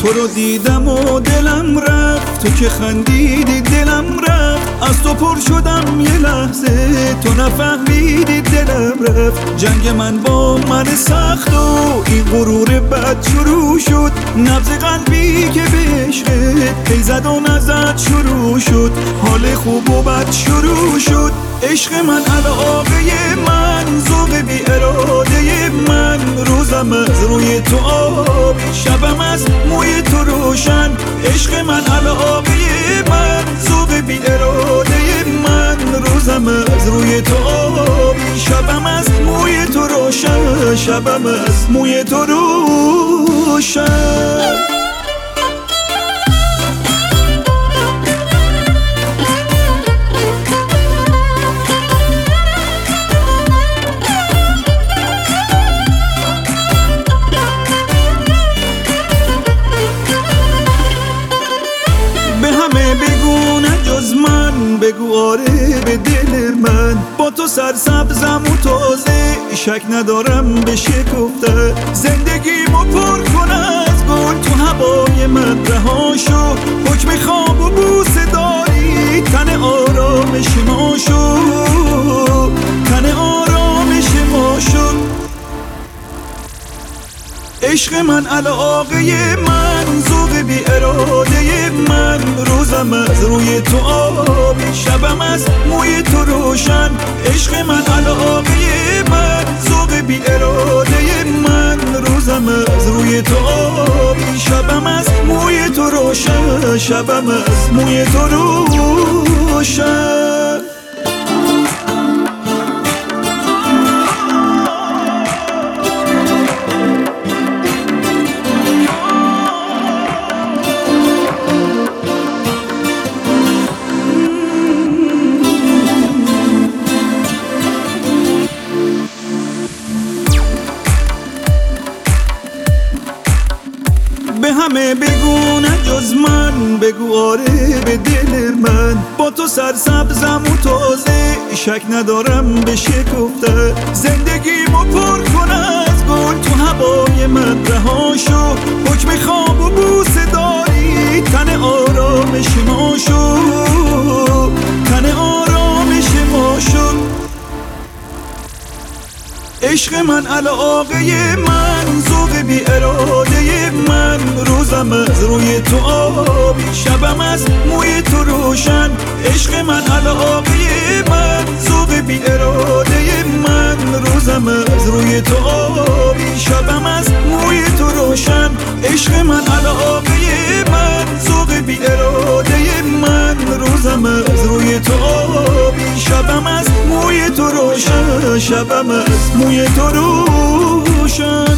تو رو دیدم و دلم رفت، تو که خندیدی دلم رفت. از تو پر شدم یه لحظه، تو نفهمیدی دلم رفت. جنگ من با من سخت و این غرور بد شروع شد. نبض قلبی که به عشقت هی زد و نزد شروع شد. حال خوب و بد شروع شد. عشق من علاقه من، ذوق بی اراده من. روزم از روی تو آب، شبم از موی تو روشن. عشق من علاقه من، ذوق بی اراده من. روزم از روی تو آب، شبم از موی تو روشن. شبم از موی تو روشن. بگو نه جز من، بگو آره به دل من. با تو سرسبزم و تازه، شک ندارم به شکفته. زندگیمو پر کن از گل، تو هوای من رها شو. حکم خواب و بوسه داری، تن آرامش ما شو. تن آرامش ما شو. عشق من علاقه من، ذوق بی اراده من. روزم از روی تو آب، شبم از موی تو روشن. عشق من علاقه من، ذوق بی اراده من. روزم از روی تو آب، شبم از موی تو روشن. شبم از موی تو روشن. به همه بگو نه جز من، بگو آره به دل من. با تو سرسبزم و تازه، شک ندارم به شکفته. زندگیمو پر کن از گل، تو هوای من رها شو. حکم خواب و بوسه داری، تن آرامش ما شو. تن آرامش ما شو. عشق من علاقه من، ذوق بی اراده من. روزم از روی تو آب، شبم از موی تو روشن. عشق من علاقه من، ذوق بی اراده من. روزم از روی تو آب، شبم از موی تو روشن. عشق من علاقه من، ذوق بی اراده من. روزم از روی تو آب، شبم از موی تو روشن. شبم از موی تو روشن.